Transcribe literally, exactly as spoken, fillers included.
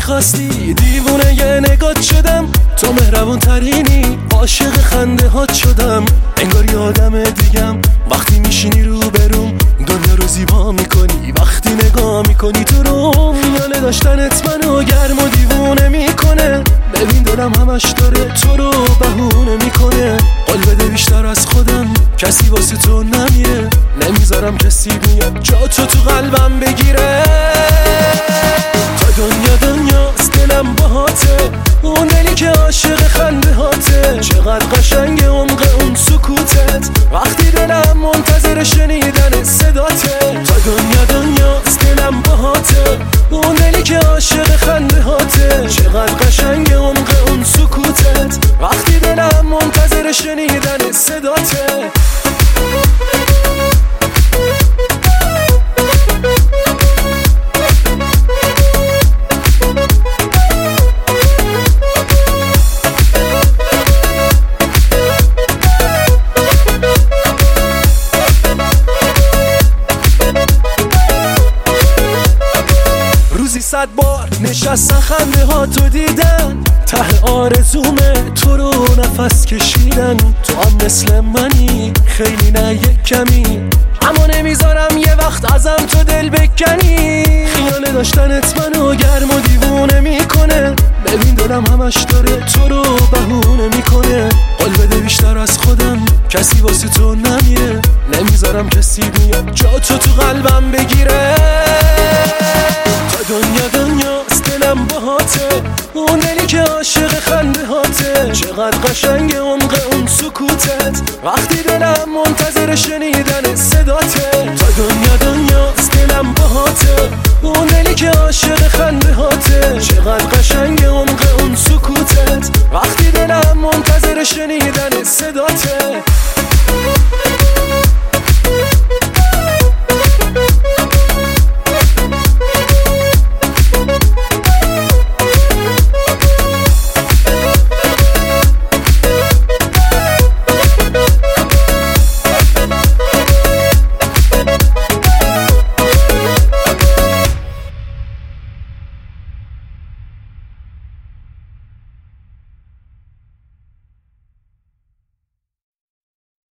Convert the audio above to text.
میخواستی دیوونه یه نگات شدم، تو مهربون ترینی، عاشق خنده هات شدم، انگار یادم دیگم وقتی میشینی رو بروم، دنیا رو زیبا میکنی وقتی نگاه میکنی تو رو. میانه داشتنت منو گرم و دیوونه میکنه، ببین دلم همش داره تو رو بهونه میکنه. قول بده بیشتر از خودم کسی واسه تو نمیره، نمیذارم کسی بیاد جا تو تو قلبم بگیره. تا دنیا دنیاست دلم باهاته، اون دلی که عاشق خنده هاته، چقدر قشنگ عمق اون سکوتت وقتی دلم منتظر شنیدن صداته. تا دنیا دنیاست دلم باهاته، اون دلی که عاشق خنده هاته، چقدر قشنگ عمق اون سکوتت وقتی دلم منتظر شنیدن صداته. روزی صد بار نشستن خنده ها تو دیدن، ته آرزومه تو رو نفس کشیدن. تو هم مثل منی خیلی نه یک کمی، اما نمیذارم یه وقت ازم تو دل بکنی. خیانه داشتنت منو گرم و دیوونه میکنه، ببین دلم همش داره تو رو بهونه میکنه. قول بده بیشتر از خودم کسی واسه تو نمیره، نمیذارم کسی بیاد جا تو تو قلبم بگیره. تا دنیا دنیاست دلم باهاته، اون دلی که عاشق خنده هاته، چقدر قشنگ عمق اون سکوتت وقتی دلم منتظر شنیدن صداته. تا دنیا دنیاست دلم باهاته، اون دلی که عاشق خنده هاته، چقدر قشنگ عمق اون سکوتت وقتی دلم منتظر شنیدن صداته.